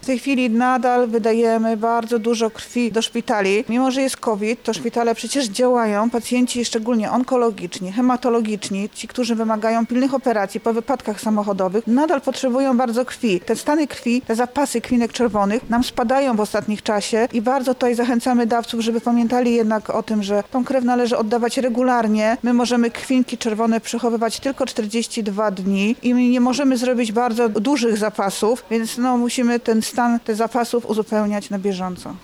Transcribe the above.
W tej chwili nadal wydajemy bardzo dużo krwi do szpitali. Mimo że jest COVID, to szpitale przecież działają. Pacjenci szczególnie onkologiczni, hematologiczni, ci, którzy wymagają pilnych operacji po wypadkach samochodowych, nadal potrzebują bardzo krwi. Te stany krwi, te zapasy krwinek czerwonych nam spadają w ostatnim czasie i bardzo tutaj zachęcamy dawców, żeby pamiętali jednak o tym, że tą krew należy oddawać regularnie. My możemy krwinki czerwone przechowywać tylko 42 dni i nie możemy zrobić bardzo dużych zapasów, więc musimy ten stan tych zapasów uzupełniać na bieżąco.